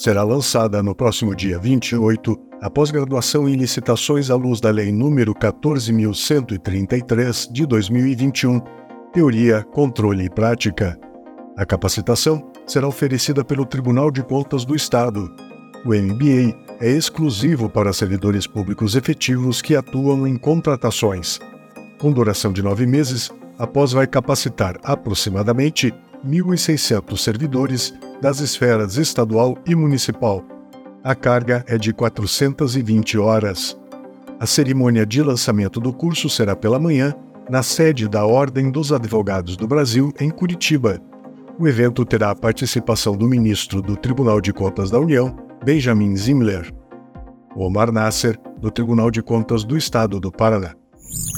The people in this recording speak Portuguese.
Será lançada no próximo dia 28 a pós-graduação em licitações à luz da Lei nº 14.133, de 2021, Teoria, Controle e Prática. A capacitação será oferecida pelo Tribunal de Contas do Estado. O MBA é exclusivo para servidores públicos efetivos que atuam em contratações. Com duração de 9 meses, a pós vai capacitar aproximadamente 1.600 servidores das esferas estadual e municipal. A carga é de 420 horas. A cerimônia de lançamento do curso será pela manhã, na sede da Ordem dos Advogados do Brasil, em Curitiba. O evento terá a participação do ministro do Tribunal de Contas da União, Benjamin Zimler. Omar Nasser, do Tribunal de Contas do Estado do Paraná.